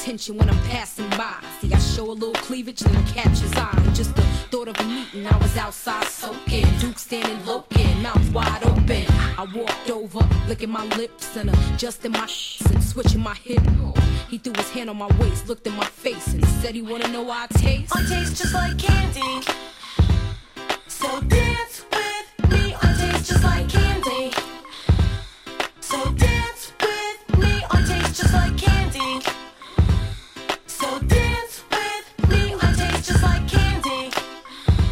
attention when I'm passing by. See, I show a little cleavage, then catch his eye. Just the thought of a meeting, I was outside soaking. Duke standing loking, mouth wide open. I walked over, licking my lips and adjusting my and switching my hip. He threw his hand on my waist, looked in my face, and said he wanna know how I taste. I taste just like candy. So dance